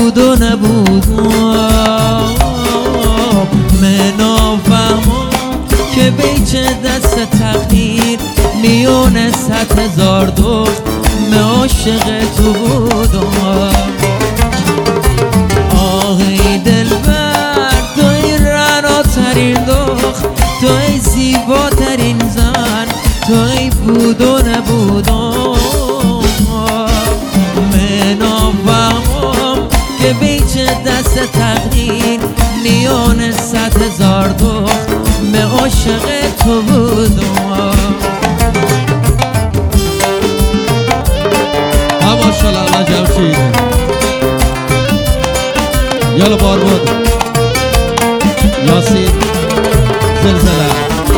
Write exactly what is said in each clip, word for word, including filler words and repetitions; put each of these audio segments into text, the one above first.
بود و نبود من نافهمم که بیچه دست تقدیر میونه صد هزار دخت من عاشق تو بودم. آهی دلبر توی رناترین دخت توی زیباترین زن توی بود و نبودم من نافهمم که بیچه دست تقدیر میونه صد هزار دخت من عاشق تو بودم. ماشاءالله الله جمشید یالا بار بود یاسین زلزله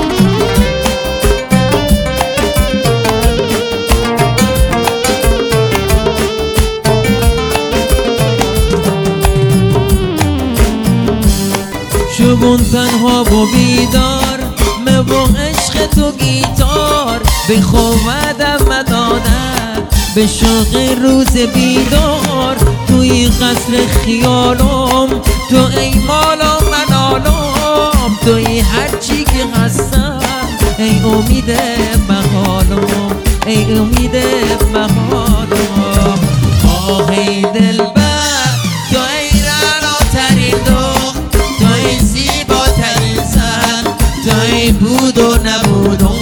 شبون تنها و بیدار من با عشق تو گیتار به خومدم مدادم به شوق روز بیدار توی قصر خیالم تو ای مالا منالم توی هرچی که هستم ای امید بهالم ای امید بهالم. آهی دلبر تو ای رناترین دخت توی زیباترین زن توی بود و نبودم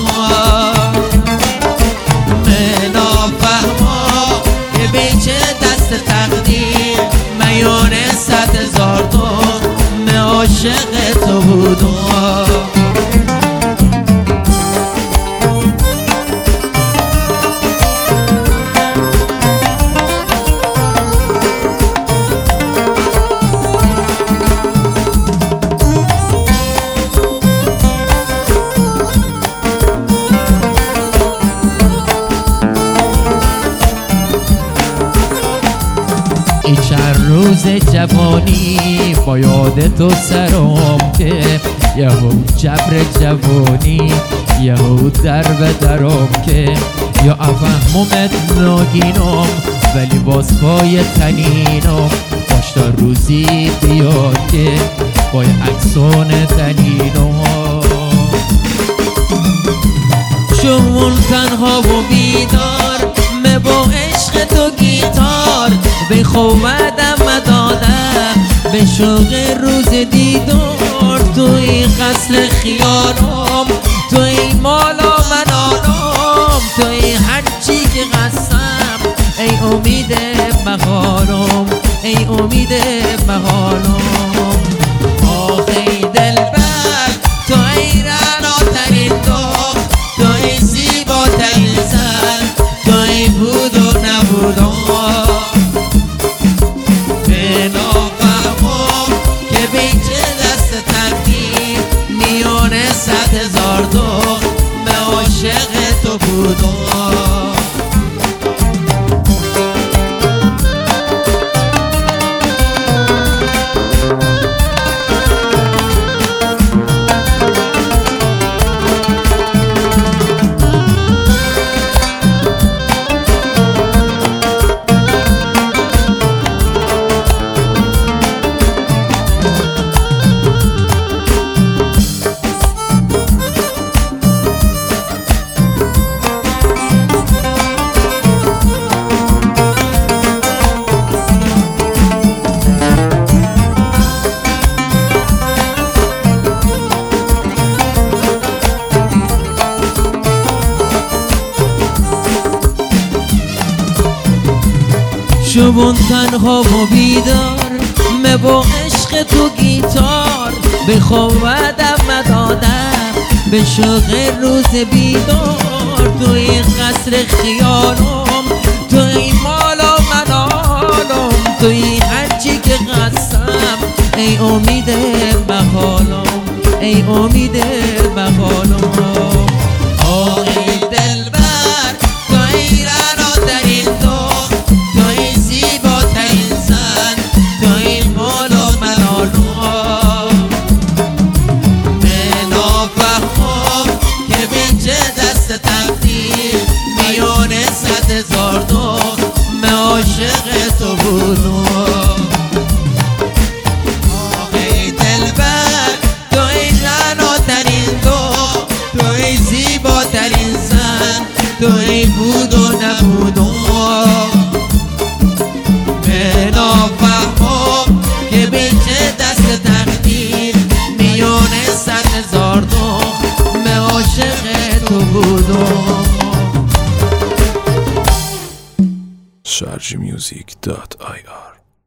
من نافهمم که بیچه دست تقدیر میونه صد هزار دخت من عاشق تو بودم. ای چند روز جوانی با یاد تو سرم که یهو جبر جوانی یهو در به درم که یا افهممت ناگینم ولی باز پای تنینم باش تا روزی بیاد که بای عکسان تنینم شمون تنها و بیدار من با عشق تو گیتار به خومدم مدادم به شوق روز دیدار توی قصر خیالم توی مالا منالم توی هرچی که هستم ای امید بهارم ای امید بهارم. آخی دلبر توی رناترین دخت توی زیباترین زن توی بود و نبودم من نافهمم که بیچه دست تقدیر میونه صد هزار دخت من عاشق تو بودم. شبون تنها و بیدار من با عشق تو گیتار به خوابدم مدادم به شوق روز بیدار توی قصر خیالم توی مالا منالم توی هرچی که هستم ای امید بهالم ای امید بهالم. آهی دلبر توی رناترین دخت توی زیباترین زن توی مالا منالم من نافهمم که بیچه دست تقدیر میونه صد هزار دخت من عاشق تو بودم. music dot i r